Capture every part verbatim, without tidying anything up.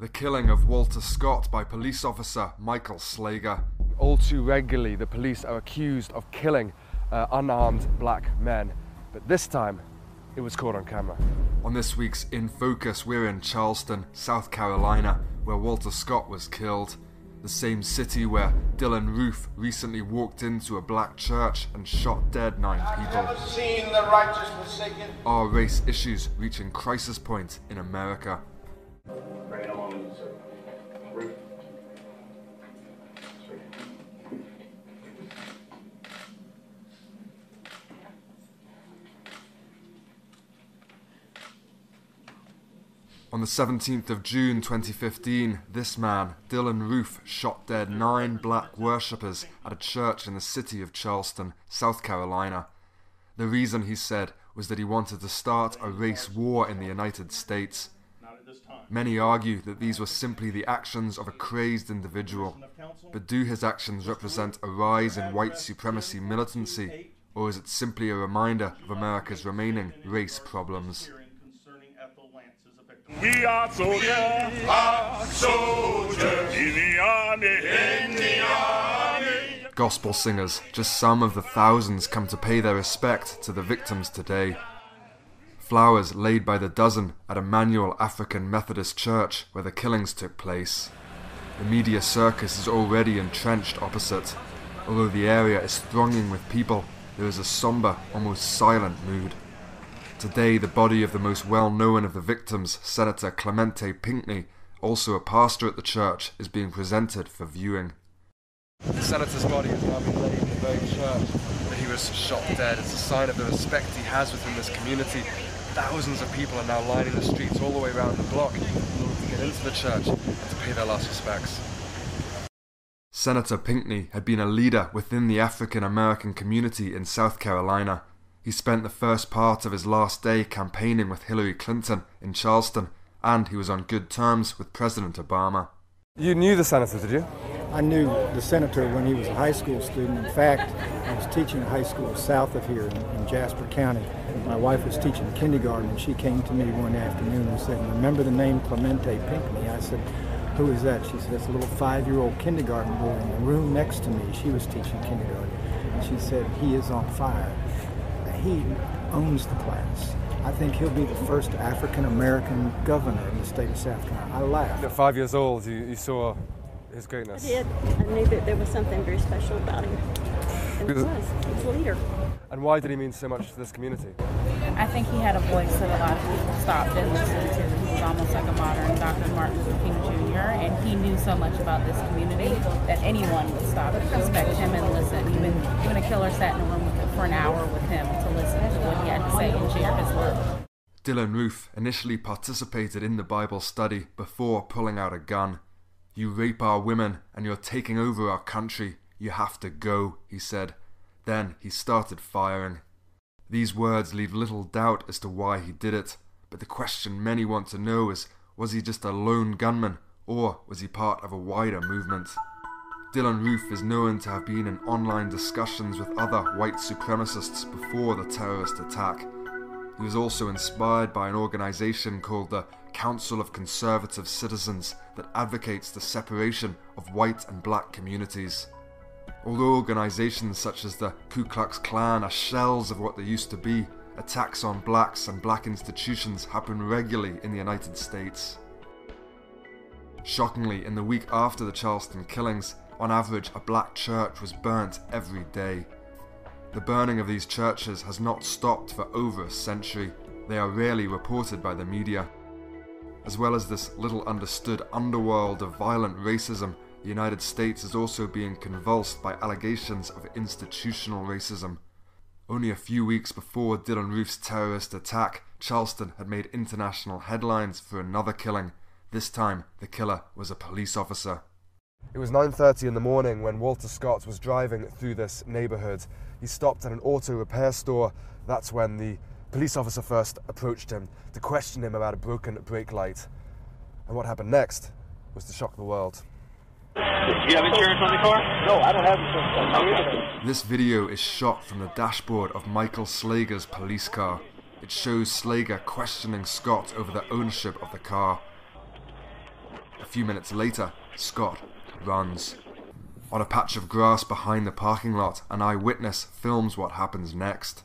The killing of Walter Scott by police officer Michael Slager. All too regularly, the police are accused of killing uh, unarmed black men. But this time, it was caught on camera. On this week's In Focus, we're in Charleston, South Carolina, where Walter Scott was killed. The same city where Dylann Roof recently walked into a black church and shot dead nine people. I've never seen the righteous forsaken. Are race issues reaching crisis point in America? Bring it on, sir. Roof. On the seventeenth of June twenty fifteen, this man, Dylann Roof, shot dead nine black worshippers at a church in the city of Charleston, South Carolina. The reason, he said, was that he wanted to start a race war in the United States. Many argue that these were simply the actions of a crazed individual. But do his actions represent a rise in white supremacy militancy, or is it simply a reminder of America's remaining race problems? We are soldiers, are soldiers in the army, in the army. Gospel singers, just some of the thousands come to pay their respect to the victims today. Flowers laid by the dozen at Emmanuel African Methodist Church where the killings took place. The media circus is already entrenched opposite. Although the area is thronging with people, there is a somber, almost silent mood. Today, the body of the most well-known of the victims, Senator Clemente Pinckney, also a pastor at the church, is being presented for viewing. The senator's body has now been laid in the very church that he was shot dead. It's a sign of the respect he has within this community. Thousands of people are now lining the streets all the way around the block in order to get into the church and to pay their last respects. Senator Pinckney had been a leader within the African American community in South Carolina. He spent the first part of his last day campaigning with Hillary Clinton in Charleston, and he was on good terms with President Obama. You knew the senator, did you? I knew the senator when he was a high school student. In fact, I was teaching a high school south of here in, in Jasper County. My wife was teaching kindergarten, and she came to me one afternoon and said, "Remember the name Clemente Pinckney?" I said, "Who is that?" She said, "It's a little five-year-old kindergarten boy in the room next to me." She was teaching kindergarten. And she said, "He is on fire. He owns the class. I think he'll be the first African-American governor in the state of South Carolina." I laughed. At five years old, you, you saw his greatness. I did. I knew that there was something very special about him. And it was. He was a leader. And why did he mean so much to this community? I think he had a voice that a lot of people stopped and listened to. He was almost like a modern Doctor Martin Luther King Junior And he knew so much about this community that anyone would stop and respect him and listen. Even, even a killer sat in a room with him for an hour with him to listen to what he had to say and share his love. Dylann Roof initially participated in the Bible study before pulling out a gun. "You rape our women and you're taking over our country. You have to go," he said. Then he started firing. These words leave little doubt as to why he did it, but the question many want to know is, was he just a lone gunman, or was he part of a wider movement? Dylann Roof is known to have been in online discussions with other white supremacists before the terrorist attack. He was also inspired by an organization called the Council of Conservative Citizens that advocates the separation of white and black communities. Although organizations such as the Ku Klux Klan are shells of what they used to be, attacks on blacks and black institutions happen regularly in the United States. Shockingly, in the week after the Charleston killings, on average a black church was burnt every day. The burning of these churches has not stopped for over a century. They are rarely reported by the media. As well as this little understood underworld of violent racism, the United States is also being convulsed by allegations of institutional racism. Only a few weeks before Dylann Roof's terrorist attack, Charleston had made international headlines for another killing. This time, the killer was a police officer. It was nine thirty in the morning when Walter Scott was driving through this neighborhood. He stopped at an auto repair store. That's when the police officer first approached him to question him about a broken brake light. And what happened next was to shock the world. Do you have insurance on the car? No, I don't have insurance. This video is shot from the dashboard of Michael Slager's police car. It shows Slager questioning Scott over the ownership of the car. few minutes later, Scott runs. On a patch of grass behind the parking lot, an eyewitness films what happens next.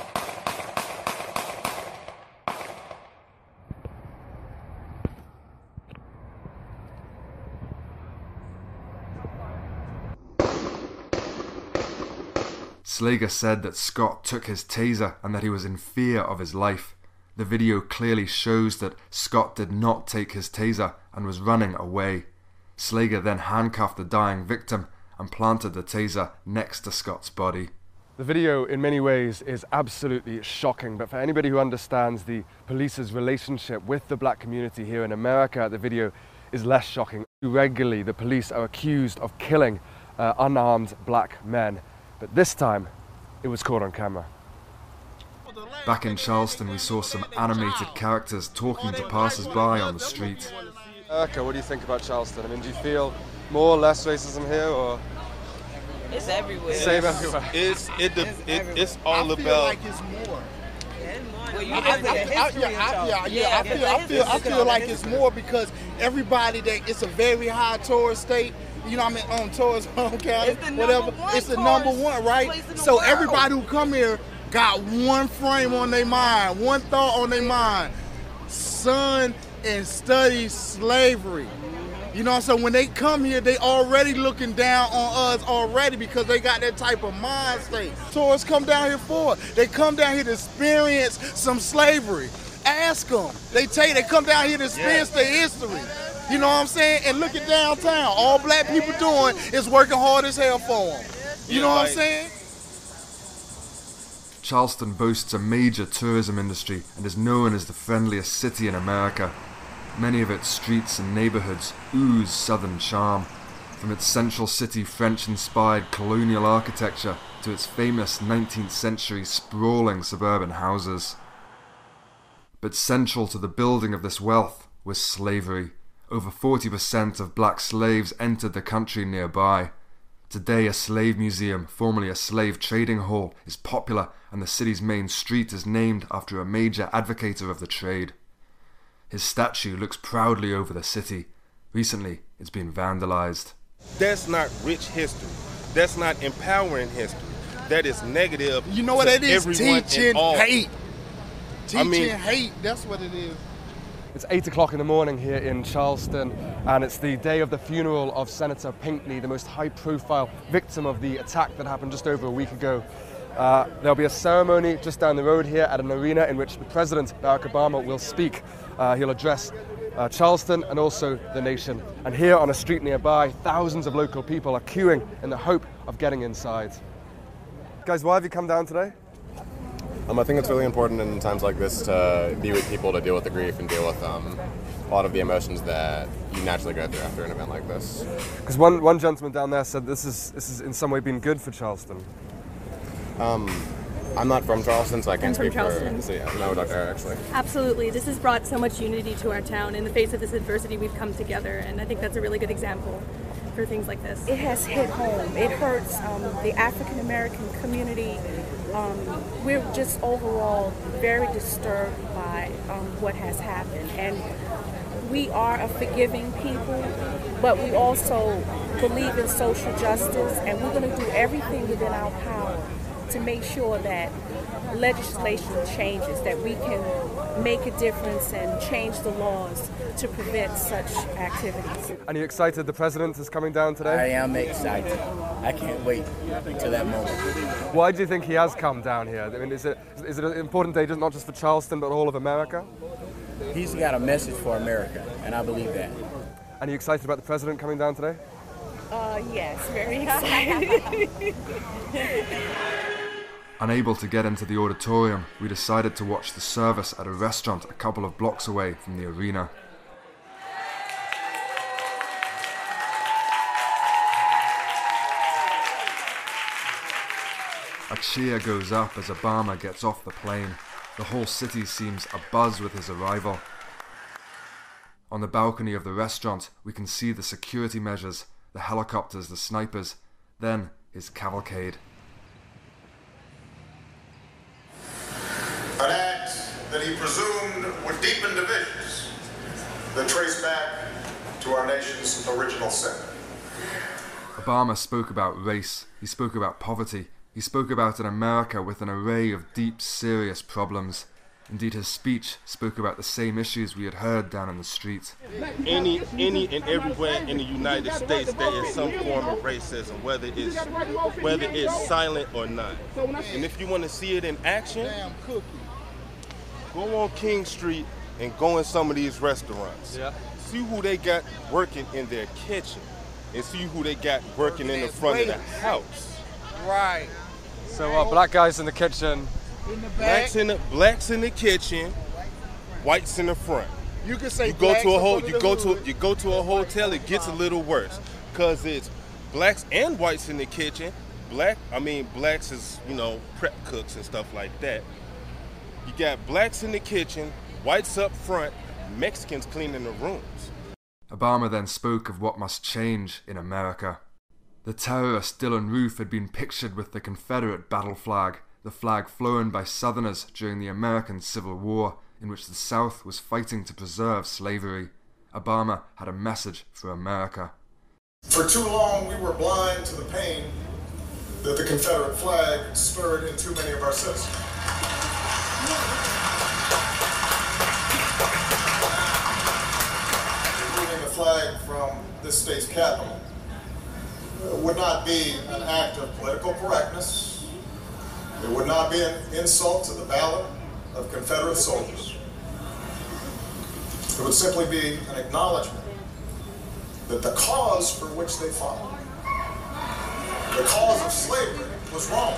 Slager said that Scott took his taser and that he was in fear of his life. The video clearly shows that Scott did not take his taser and was running away. Slager then handcuffed the dying victim and planted the taser next to Scott's body. The video in many ways is absolutely shocking, but for anybody who understands the police's relationship with the black community here in America, the video is less shocking. Regularly, the police are accused of killing uh, unarmed black men, but this time it was caught on camera. Back in Charleston, we saw some animated characters talking to passers-by on the street. Erica, what do you think about Charleston? I mean, do you feel more or less racism here, or? It's everywhere. Same everywhere. It's it, it, it it's all I feel about. like it's more. Well, you I, live I, with the I, I, history yeah, of I, yeah, Charleston. yeah, I feel, I feel, I feel like it's more because everybody that it's a very high tourist state. You know, what I mean, on tourist home county, It's the whatever. number one It's the number tourist one, right? place in the So world. everybody who come here got one frame on their mind, one thought on their mind: son and study slavery. You know, so when they come here, they already looking down on us already because they got that type of mind state. Tourists come down here for it. They come down here to experience some slavery. Ask them. They tell you they come down here to experience their history. You know what I'm saying? And look at downtown. All black people doing is working hard as hell for them. You know what I'm saying? Charleston boasts a major tourism industry and is known as the friendliest city in America. Many of its streets and neighborhoods ooze southern charm, from its central city French-inspired colonial architecture to its famous nineteenth century sprawling suburban houses. But central to the building of this wealth was slavery. Over forty percent of black slaves entered the country nearby. Today, a slave museum, formerly a slave trading hall, is popular, and the city's main street is named after a major advocator of the trade. His statue looks proudly over the city. Recently, it's been vandalized. That's not rich history. That's not empowering history. That is negative. You know what to it is? everyone Teaching involved. hate. Teaching I mean- hate. That's what it is. It's eight o'clock in the morning here in Charleston, and it's the day of the funeral of Senator Pinckney, the most high-profile victim of the attack that happened just over a week ago. Uh, there'll be a ceremony just down the road here at an arena in which the President, Barack Obama, will speak. Uh, he'll address uh, Charleston and also the nation. And here on a street nearby, thousands of local people are queuing in the hope of getting inside. Guys, why have you come down today? Um, I think it's really important in times like this to be with people to deal with the grief and deal with um, a lot of the emotions that you naturally go through after an event like this. Because one, one gentleman down there said this is this has in some way been good for Charleston. Um, I'm not from Charleston, so I can't I'm from speak for. Charleston. So yeah, no, Doctor actually. Absolutely. This has brought so much unity to our town. In the face of this adversity, we've come together, and I think that's a really good example for things like this. It has hit home. It hurts um, the African American community. Um, we're just overall very disturbed by um, what has happened. And we are a forgiving people, but we also believe in social justice, and we're going to do everything within our power to make sure that legislation changes, that we can make a difference and change the laws to prevent such activities. Are you excited the President is coming down today? I am excited. I can't wait until that moment. Why do you think he has come down here? I mean, is it is it an important day just not just for Charleston but all of America? He's got a message for America, and I believe that. Are you excited about the President coming down today? Uh, yes, very excited. Unable to get into the auditorium, we decided to watch the service at a restaurant a couple of blocks away from the arena. A cheer goes up as Obama gets off the plane. The whole city seems abuzz with his arrival. On the balcony of the restaurant, we can see the security measures, the helicopters, the snipers, then his cavalcade. An act that he presumed would deepen divisions that trace back to our nation's original sin. Obama spoke about race, he spoke about poverty, he spoke about an America with an array of deep, serious problems. Indeed, his speech spoke about the same issues we had heard down in the street. Any, any and everywhere in the United States, there is some form of racism, whether it's, whether it's silent or not. And if you want to see it in action, go on King Street and go in some of these restaurants. Yeah. See who they got working in their kitchen, and see who they got working in the front of the house. Right. So uh, black guys in the kitchen. In the blacks in the blacks in the kitchen, whites in the front. You can say you go to a ho- you go hood. to you go to a hotel, it gets a little worse because it's blacks and whites in the kitchen. Black, I mean blacks is, you know, prep cooks and stuff like that. You got blacks in the kitchen, whites up front, Mexicans cleaning the rooms. Obama then spoke of what must change in America. The terrorist Dylan Roof had been pictured with the Confederate battle flag, the flag flown by Southerners during the American Civil War, in which the South was fighting to preserve slavery. Obama had a message for America. For too long, we were blind to the pain that the Confederate flag spurred in too many of our citizens. Removing the flag from this state's capital would not be an act of political correctness. It would not be an insult to the valor of Confederate soldiers. It would simply be an acknowledgement that the cause for which they fought, the cause of slavery, was wrong.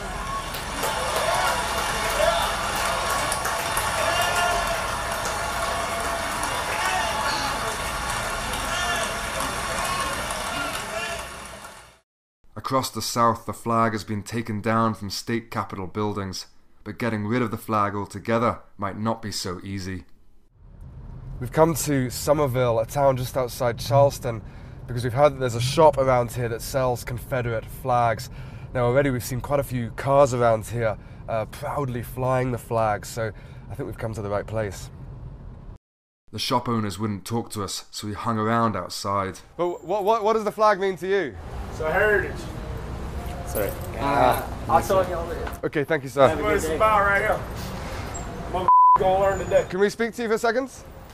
Across the South, the flag has been taken down from state capitol buildings, but getting rid of the flag altogether might not be so easy. We've come to Somerville, a town just outside Charleston, because we've heard that there's a shop around here that sells Confederate flags. Now already we've seen quite a few cars around here uh, proudly flying the flag, so I think we've come to the right place. The shop owners wouldn't talk to us, so we hung around outside. But what, what, what does the flag mean to you? It's a heritage. Sorry. Uh, I'll tell you all this. Okay, thank you, sir. That's what it's about right here. Mother gonna learn today. Can we speak to you for a second?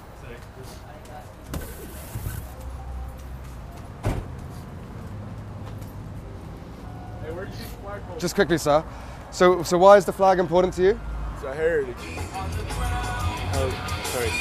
Hey, where'd you see the flag from? Just quickly, sir. So, so why is the flag important to you? It's a heritage. Oh, sorry.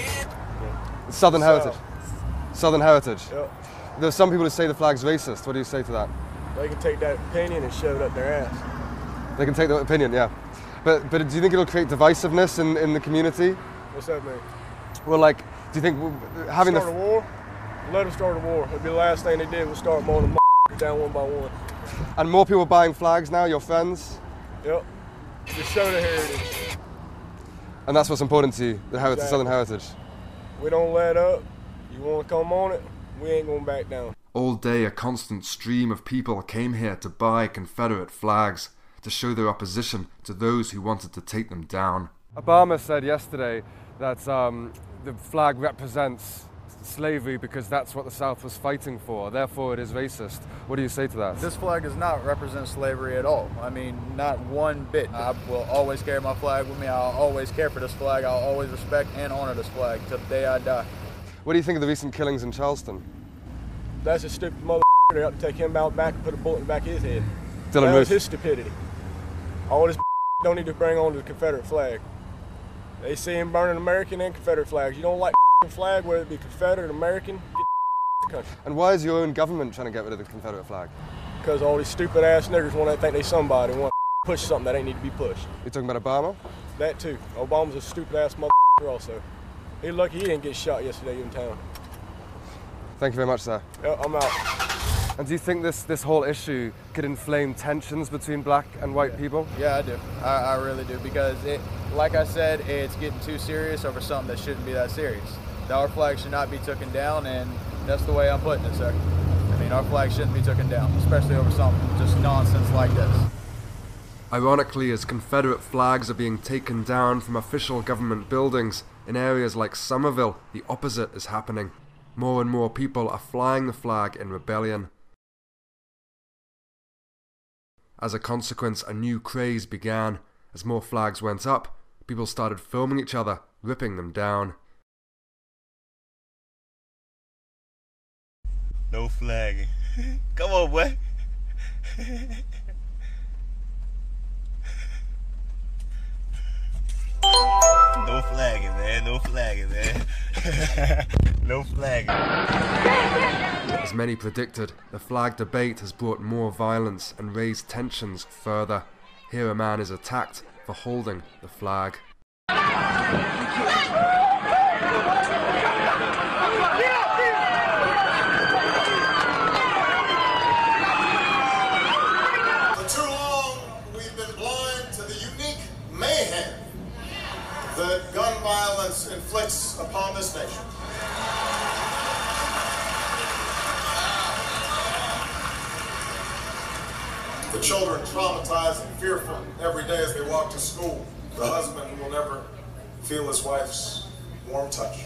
It's Southern South. heritage. Southern heritage. Yep. There's some people who say the flag's racist. What do you say to that? They can take that opinion and shove it up their ass. They can take that opinion, yeah. But but do you think it'll create divisiveness in, in the community? What's that mean? Well, like, do you think having start the... a war? Let them start a war. It'd be the last thing they did was start mowing them down one by one. And more people buying flags now, your friends? Yep. Just show the heritage. And that's what's important to you, the heritage, Exactly. Southern heritage. We don't let up. You want to come on it? We ain't going back down. All day a constant stream of people came here to buy Confederate flags, to show their opposition to those who wanted to take them down. Obama said yesterday that um, the flag represents slavery because that's what the South was fighting for, therefore it is racist. What do you say to that? This flag does not represent slavery at all. I mean, not one bit. I will always carry my flag with me. I'll always care for this flag. I'll always respect and honor this flag till the day I die. What do you think of the recent killings in Charleston? That's a stupid mother. They ought to take him out back and put a bullet in the back of his head. Dylan that Roof. was his stupidity. All this don't need to bring on the Confederate flag. They see him burning American and Confederate flags. You don't like the flag, whether it be Confederate, American, get the country. And why is your own government trying to get rid of the Confederate flag? Because all these stupid ass niggers want to think they somebody and want to push something that ain't need to be pushed. You're talking about Obama? That too. Obama's a stupid ass motherfucker also. He's lucky he didn't get shot yesterday in town. Thank you very much, sir. Yep, I'm out. And do you think this, this whole issue could inflame tensions between black and white yeah. people? Yeah, I do. I, I really do, because it, like I said, it's getting too serious over something that shouldn't be that serious. Our flag should not be taken down, and that's the way I'm putting it, sir. I mean, our flag shouldn't be taken down, especially over something just nonsense like this. Ironically, as Confederate flags are being taken down from official government buildings, in areas like Somerville, the opposite is happening. More and more people are flying the flag in rebellion. As a consequence, a new craze began. As more flags went up, people started filming each other, ripping them down. No flagging. Come on, boy. No flagging, man. No flagging, man. No flagging. As many predicted, the flag debate has brought more violence and raised tensions further. Here a man is attacked for holding the flag. For too long, we've been blind to the unique mayhem that gun violence inflicts upon this nation. The children traumatized and fearful every day as they walk to school. The husband who will never feel his wife's warm touch.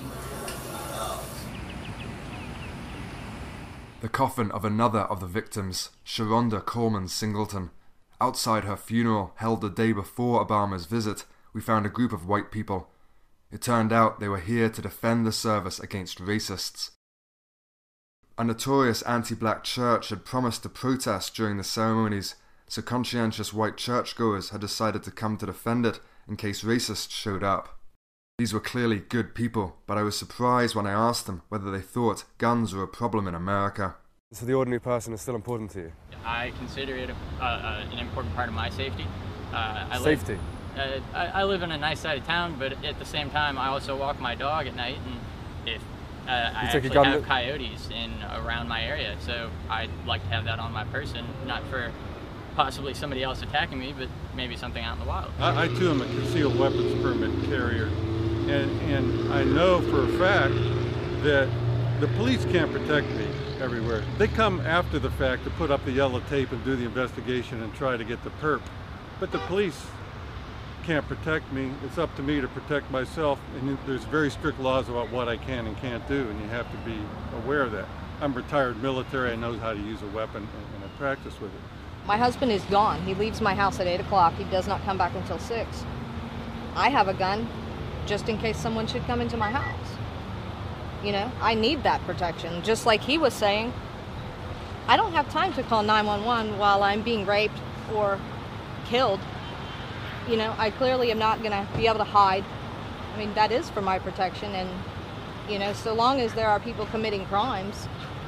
The coffin of another of the victims, Sharonda Coleman Singleton. Outside her funeral, held the day before Obama's visit, we found a group of white people. It turned out they were here to defend the service against racists. A notorious anti-black church had promised to protest during the ceremonies, so conscientious white churchgoers had decided to come to defend it in case racists showed up. These were clearly good people, but I was surprised when I asked them whether they thought guns were a problem in America. So the ordinary person is still important to you? I consider it a, uh, an important part of my safety. Uh, I Safety? Live, uh, I, I live in a nice side of town, but at the same time I also walk my dog at night, and if uh, I actually have coyotes in around my area, so I'd like to have that on my person, not for possibly somebody else attacking me, but maybe something out in the wild. I, I too am a concealed weapons permit carrier, and, and I know for a fact that the police can't protect me everywhere. They come after the fact to put up the yellow tape and do the investigation and try to get the perp, but the police can't protect me. It's up to me to protect myself, and there's very strict laws about what I can and can't do, and you have to be aware of that. I'm retired military, I know how to use a weapon, and, and I practice with it. My husband is gone. He leaves my house at eight o'clock. He does not come back until six. I have a gun just in case someone should come into my house. You know, I need that protection. Just like he was saying, I don't have time to call nine one one while I'm being raped or killed. You know, I clearly am not going to be able to hide. I mean, that is for my protection. And, you know, so long as there are people committing crimes,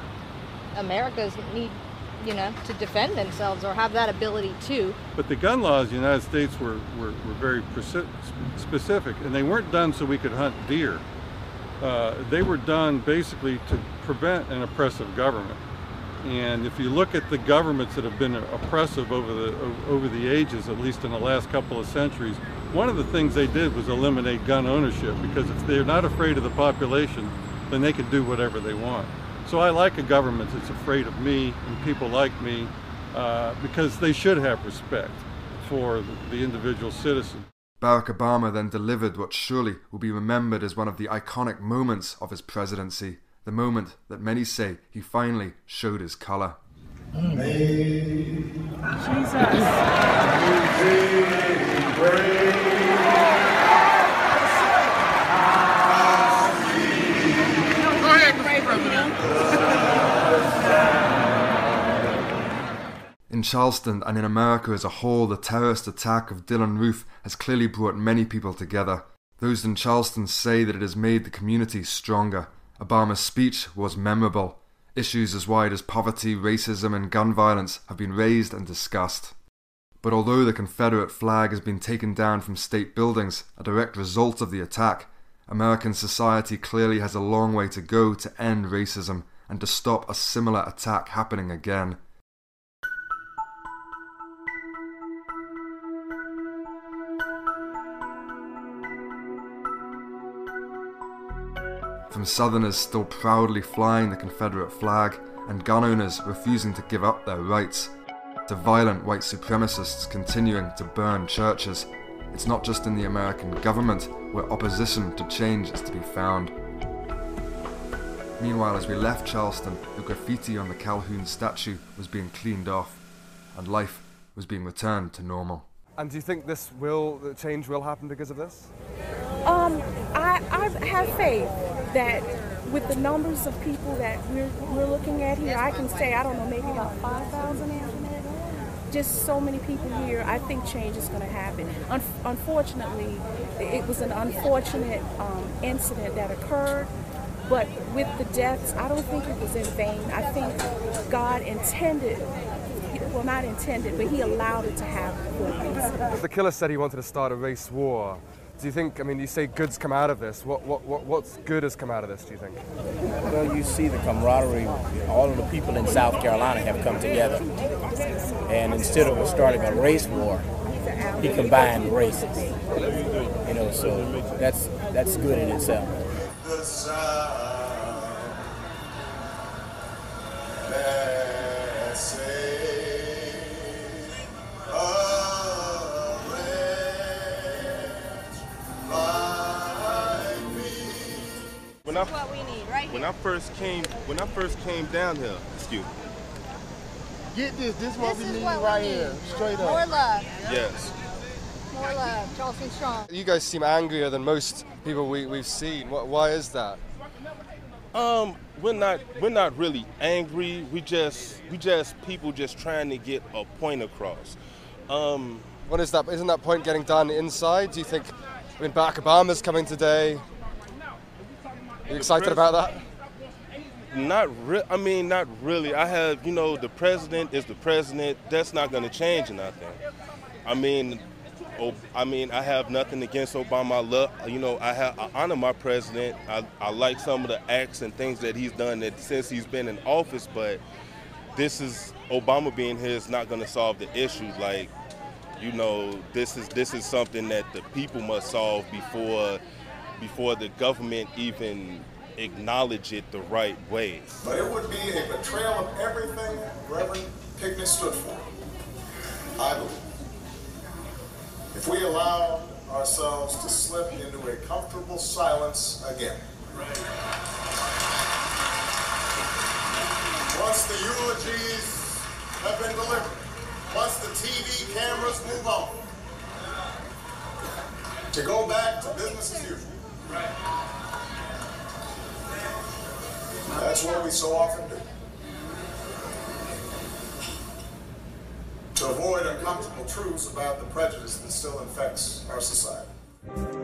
Americans need, you know, to defend themselves or have that ability too. But the gun laws in the United States were, were, were very specific, and they weren't done so we could hunt deer. Uh, they were done basically to prevent an oppressive government. And if you look at the governments that have been oppressive over the over the ages, at least in the last couple of centuries, one of the things they did was eliminate gun ownership, because if they're not afraid of the population, then they can do whatever they want. So I like a government that's afraid of me and people like me, uh, because they should have respect for the individual citizen. Barack Obama then delivered what surely will be remembered as one of the iconic moments of his presidency, the moment that many say he finally showed his colour. In Charleston and in America as a whole, the terrorist attack of Dylann Roof has clearly brought many people together. Those in Charleston say that it has made the community stronger. Obama's speech was memorable. Issues as wide as poverty, racism and gun violence have been raised and discussed. But although the Confederate flag has been taken down from state buildings, a direct result of the attack, American society clearly has a long way to go to end racism and to stop a similar attack happening again. From Southerners still proudly flying the Confederate flag and gun owners refusing to give up their rights, to violent white supremacists continuing to burn churches, it's not just in the American government where opposition to change is to be found. Meanwhile, as we left Charleston, the graffiti on the Calhoun statue was being cleaned off, and life was being returned to normal. And do you think this will, the change will happen because of this? Um, I, I have faith that with the numbers of people that we're, we're looking at here, I can say, I don't know, maybe about five thousand internet. Just so many people here, I think change is going to happen. Un unfortunately, it was an unfortunate um, incident that occurred, but with the deaths, I don't think it was in vain. I think God intended, well, not intended, but he allowed it to happen for a reason. The killer said he wanted to start a race war. Do you think, I mean, you say good's come out of this. What, what, what, what's good has come out of this, do you think? Well, you see the camaraderie. All of the people in South Carolina have come together. And instead of starting a race war, he combined races. You know, so that's, that's good in itself. When I, what we need, right when I first came, when I first came down here, excuse me. Get this. This is what this we is need what right we need. here, straight up. More love. Yes. More love. Charleston strong. You guys seem angrier than most people we, we've seen. Why is that? Um, we're not we're not really angry. We just we just people just trying to get a point across. Um, what is that? Isn't that point getting done inside? Do you think? I mean, Barack Obama's coming today. Are you excited about that? Not re- I mean, not really. I have, you know, the president is the president. That's not going to change nothing. I mean, oh, I mean, I have nothing against Obama. I love, you know, I have, I honor my president. I, I like some of the acts and things that he's done that since he's been in office. But this is Obama being here is not going to solve the issue. Like, you know, this is this is something that the people must solve before. before the government even acknowledge it the right way. But it would be a betrayal of everything Reverend Pinckney stood for, I believe, if we allowed ourselves to slip into a comfortable silence again. Once the eulogies have been delivered, once the T V cameras move on, to go back to business as usual. That's what we so often do. To avoid uncomfortable truths about the prejudice that still infects our society.